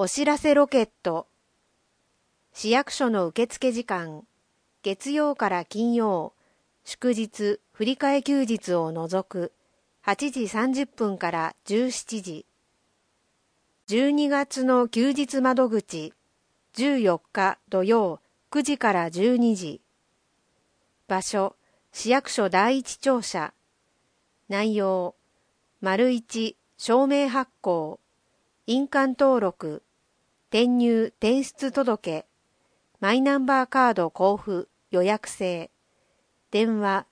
お知らせロケット。市役所の受付時間、月曜から金曜、祝日、振り替え休日を除く、8時30分から17時。12月の休日窓口、14日土曜、9時から12時。場所、市役所第一庁舎。内容、1、証明発行、印鑑登録、転入転出届、マイナンバーカード交付予約制、電話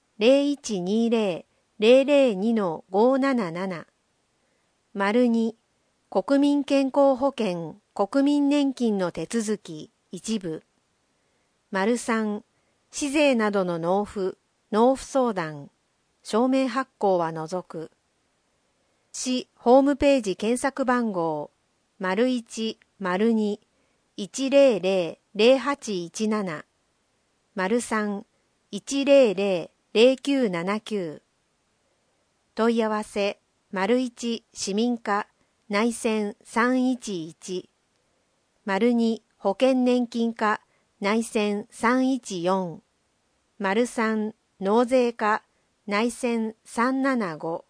0120-002-577、2、国民健康保険国民年金の手続き一部、3、市税などの納付相談、証明発行は除く、市ホームページ検索番号 01-02-100-0817 03-100-0979 問い合わせ 1 市民課内線311 2保険年金課内線314 3納税課内線375。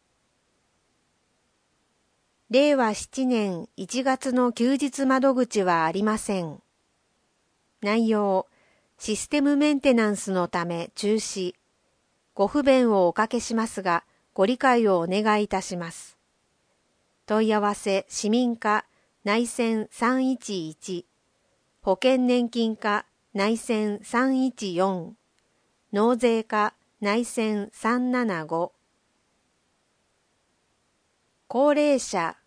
令和7年1月の休日窓口はありません。内容、システムメンテナンスのため中止。ご不便をおかけしますが、ご理解をお願いいたします。問い合わせ市民課内線311、保険年金課内線314、納税課内線375。高齢者。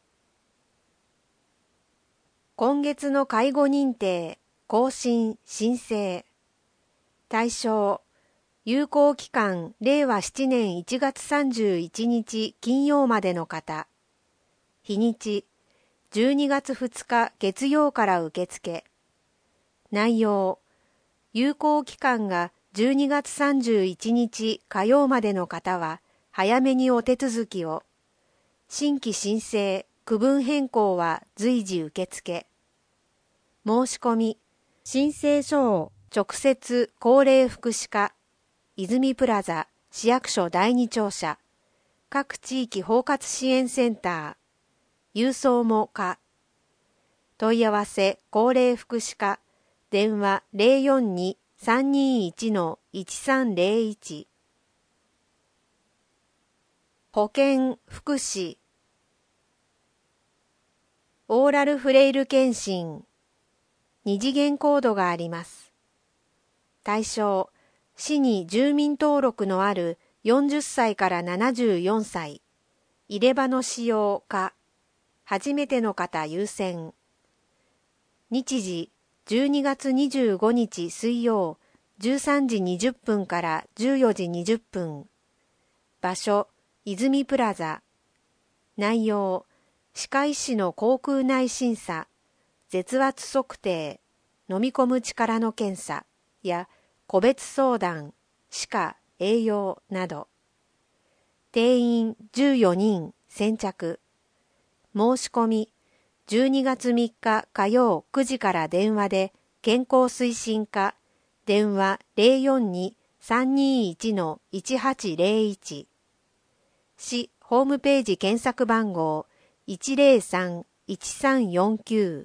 今月の介護認定、更新、申請。対象、有効期間、令和7年1月31日金曜までの方。日にち、12月2日月曜から受付。内容、有効期間が12月31日火曜までの方は、早めにお手続きを。新規申請、区分変更は随時受付。申し込み、申請書を直接高齢福祉課、泉プラザ市役所第二庁舎、各地域包括支援センター、郵送も可。問い合わせ高齢福祉課、電話 042-321-1301。保健福祉。オーラルフレイル検診。二次元コードがあります。対象、市に住民登録のある40歳から74歳、入れ歯の使用か、初めての方優先。日時、12月25日水曜、13時20分から14時20分。場所、泉プラザ。内容、歯科医師の口腔内審査、舌圧測定、飲み込む力の検査や個別相談、歯科、栄養など。定員14人先着。申し込み、12月3日火曜9時から電話で健康推進課、電話 042-321-1801。市ホームページ検索番号103-1349。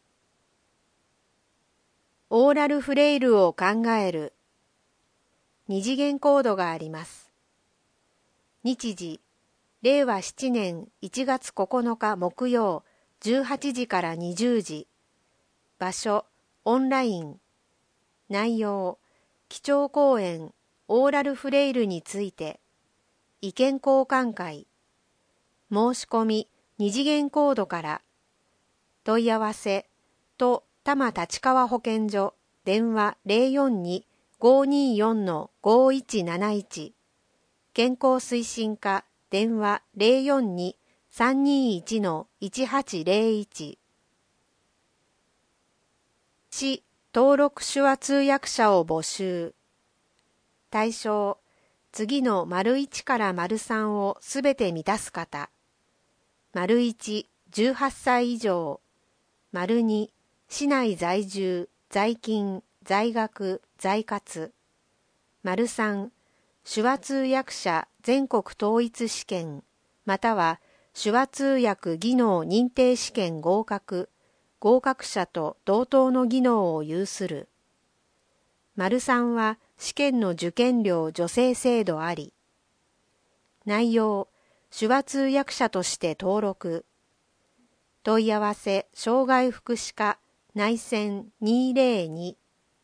オーラルフレイルを考える。二次元コードがあります。日時、令和7年1月9日木曜18時から20時。場所、オンライン。内容、基調講演、オーラルフレイルについて。意見交換会。申し込み、二次元コードから。問い合わせ、都多摩立川保健所、電話 042-524-5171。健康推進課、電話 042-321-1801。市登録手話通訳者を募集。対象、次の1から3をすべて満たす方。1、18歳以上。 2、市内在住、在勤、在学、在活。3、手話通訳者全国統一試験、または手話通訳技能認定試験合格、合格者と同等の技能を有する。3は試験の受験料助成制度あり。内容、手話通訳者として登録。問い合わせ障害福祉課内線202。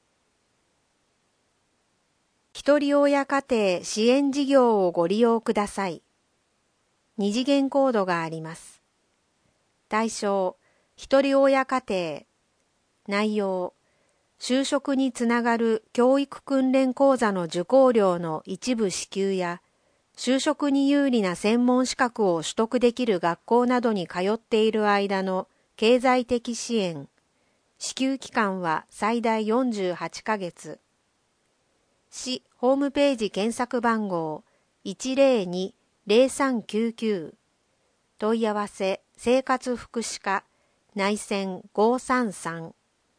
ひとり親家庭支援事業をご利用ください。二次元コードがあります。対象、ひとり親家庭。内容、就職につながる教育訓練講座の受講料の一部支給や、就職に有利な専門資格を取得できる学校などに通っている間の経済的支援。支給期間は最大48ヶ月。市ホームページ検索番号 102-0399 問い合わせ生活福祉課内線533。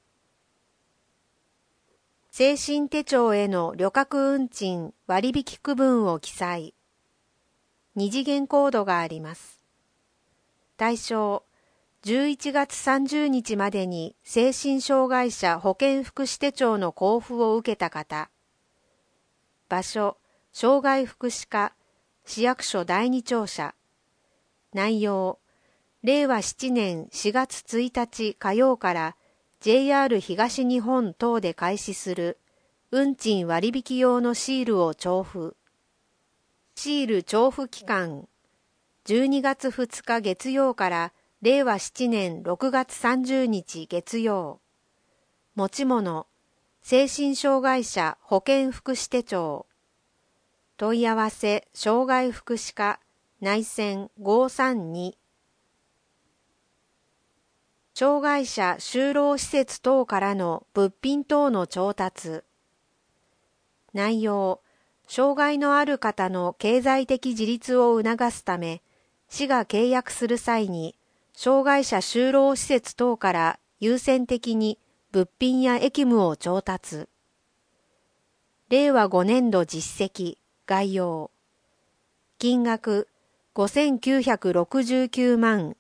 精神手帳への旅客運賃割引区分を記載。二次元コードがあります。対象、11月30日までに精神障害者保健福祉手帳の交付を受けた方。場所、障害福祉課、市役所第二庁舎。内容、令和7年4月1日火曜から JR 東日本等で開始する運賃割引用のシールを調布。シール調布期間、12月2日月曜から令和7年6月30日月曜。持ち物、精神障害者保健福祉手帳。問い合わせ障害福祉課内線532。障害者就労施設等からの物品等の調達。内容、障害のある方の経済的自立を促すため、市が契約する際に、障害者就労施設等から優先的に物品や役務を調達。令和5年度実績、概要。金額、5969万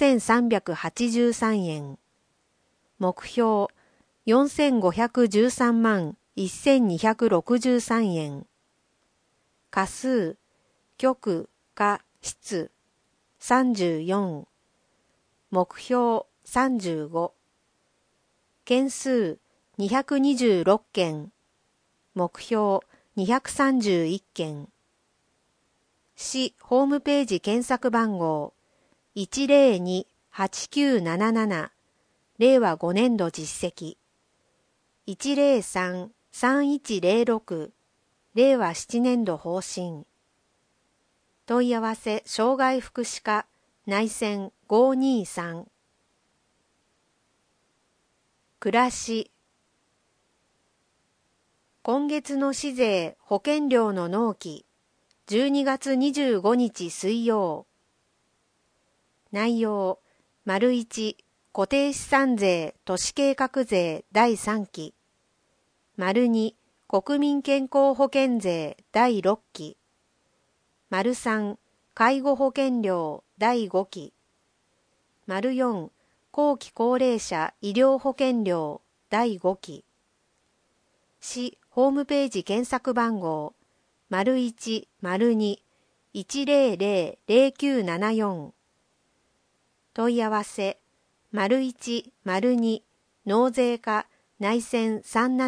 4383円。目標、4513万1263円。課数、局、課、室、34。目標、35。件数、226件。目標、231件。市ホームページ検索番号 102-8977 令和5年度実績 103-3106 令和7年度方針。問い合わせ障害福祉課内線523。暮らし。今月の市税保険料の納期12月25日水曜。内容、1、固定資産税都市計画税第3期。2、国民健康保険税第6期。3、介護保険料第5期。4、後期高齢者医療保険料第5期。市ホームページ検索番号0102-1000974。問い合わせ0102納税課内線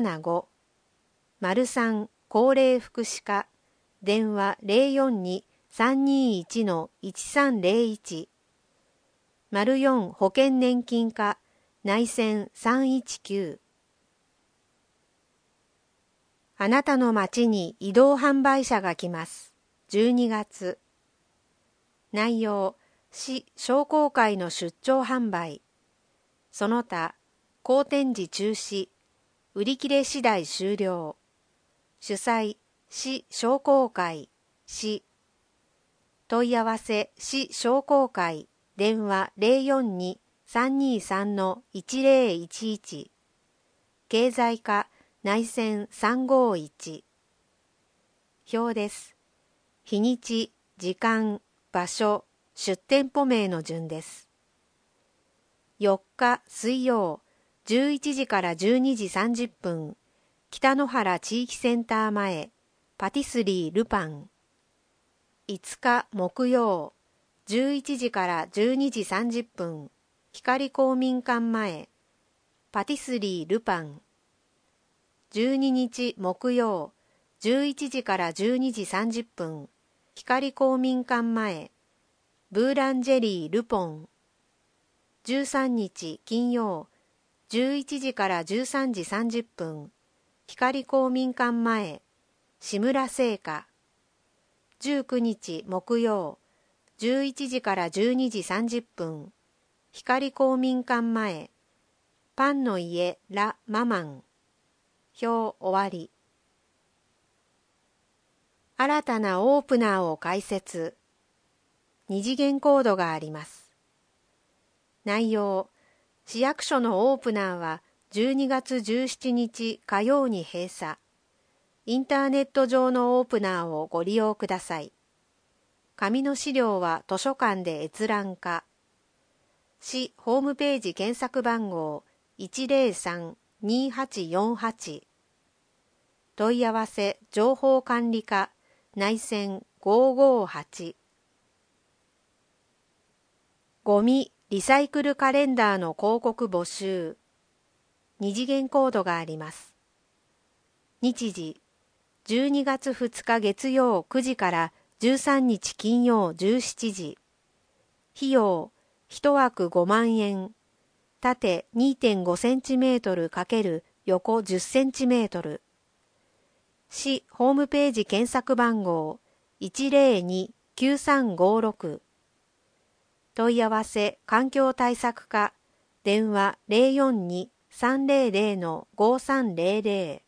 375。3高齢福祉課電話042-321-1301。4保険年金課内線319。あなたの町に移動販売車が来ます。12月。内容、市商工会の出張販売。その他、公展時中止、売り切れ次第終了。主催、市商工会、市。問い合わせ、市商工会、電話 323-1011、経済課内線351。表です。日にち、時間、場所、出店舗名の順です。4日水曜、11時から12時30分、北野原地域センター前、パティスリールパン。5日木曜、11時から12時30分、光公民館前、パティスリールパン。12日木曜、11時から12時30分、光公民館前、ブーランジェリールポン。13日金曜、11時から13時30分、光公民館前、志村製菓。19日木曜、11時から12時30分、光公民館前、パンの家ラ・ママン。表終わり。新たなオープナーを開設。二次元コードがあります。内容、市役所のオープナーは12月17日火曜に閉鎖。インターネット上のオープナーをご利用ください。紙の資料は図書館で閲覧可。市ホームページ検索番号 103-2848。問い合わせ情報管理課内線558。ゴミリサイクルカレンダーの広告募集。二次元コードがあります。日時12月2日月曜9時から13日金曜17時。費用1枠5万円。縦 2.5 センチメートル×横10センチメートル。市ホームページ検索番号 102-9356。問い合わせ環境対策課電話 042-300-5300。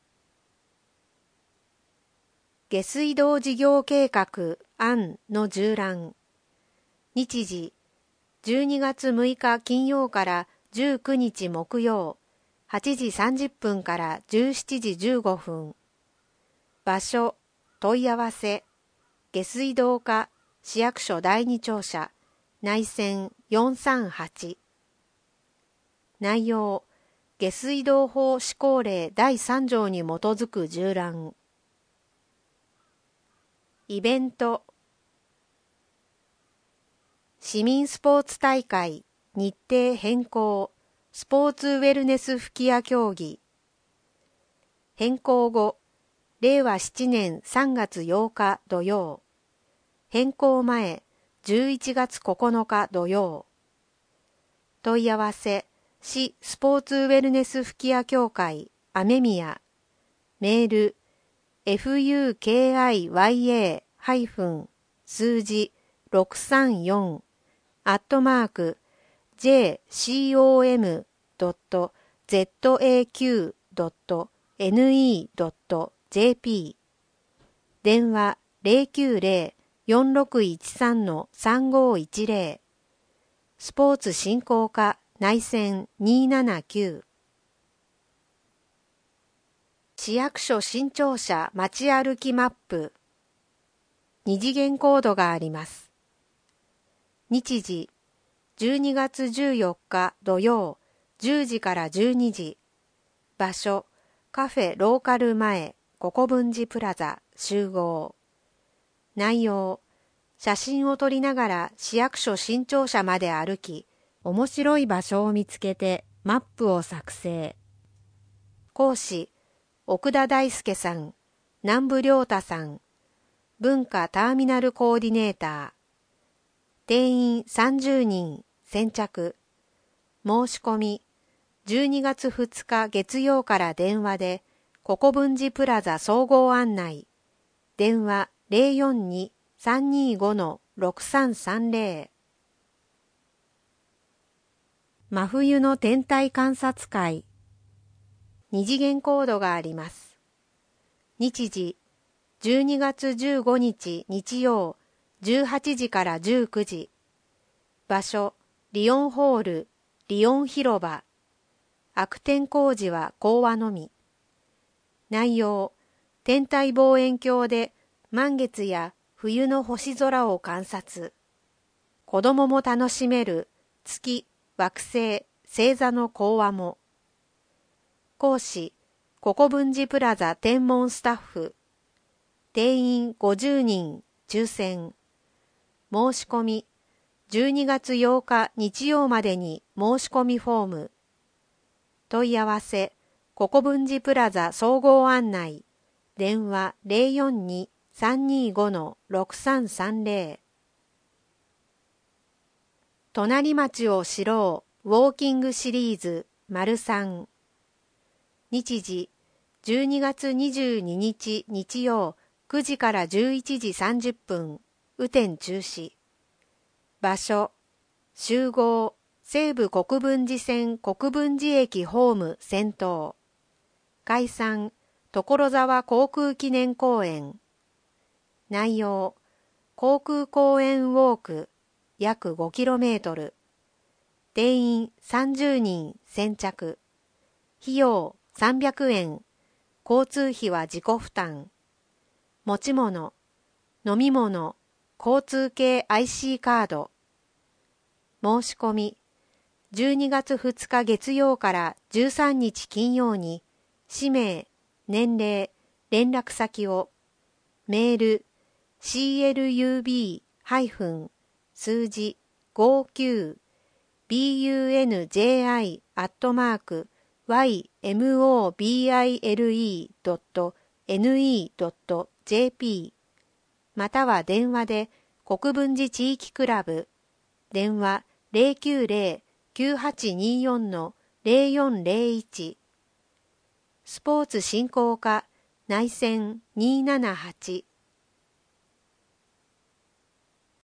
下水道事業計画案の縦覧。日時12月6日金曜から19日木曜8時30分から17時15分。場所問い合わせ下水道課市役所第2庁舎内線438。内容下水道法施行令第3条に基づく縦覧。イベント市民スポーツ大会日程変更スポーツウェルネス吹き矢競技。変更後令和7年3月8日土曜。変更前11月9日土曜。問い合わせ市スポーツウェルネス吹き矢協会雨宮。メールfukiya- 数字634 @jcom.zaq.ne.jp 電話090-4613-3510スポーツ振興課内線279。市役所新庁舎街歩きマップ。二次元コードがあります。日時12月14日土曜10時から12時。場所カフェローカル前ココブンジプラザ集合。内容写真を撮りながら市役所新庁舎まで歩き、面白い場所を見つけてマップを作成。講師奥田大輔さん、南部良太さん、文化ターミナルコーディネーター。定員30人、先着。申し込み、12月2日月曜から電話で、ココブンジプラザ総合案内。電話042-325-6330。真冬の天体観察会。二次元コードがあります。日時12月15日日曜18時から19時。場所リオンホールリオン広場。悪天工事は講和のみ。内容、天体望遠鏡で満月や冬の星空を観察。子供も楽しめる月、惑星、星座の講話も。講師、ココブンジプラザ天文スタッフ。定員50人、抽選。申し込み、12月8日日曜までに申し込みフォーム。問い合わせ、ココブンジプラザ総合案内。電話042-325-6330。隣町を知ろうウォーキングシリーズ3。日時12月22日日曜9時から11時30分。雨天中止。場所、集合、西武国分寺線国分寺駅ホーム先頭。解散、所沢航空記念公園。内容、航空公園ウォーク、約 5km。定員30人先着。費用300円。交通費は自己負担。持ち物、飲み物、交通系 IC カード。申し込み、12月2日月曜から13日金曜に、氏名、年齢、連絡先を、メール、CLUB- 数字59 bunjimobile.ne.jp または電話で国分寺地域クラブ電話090-9824-0401スポーツ振興課内線278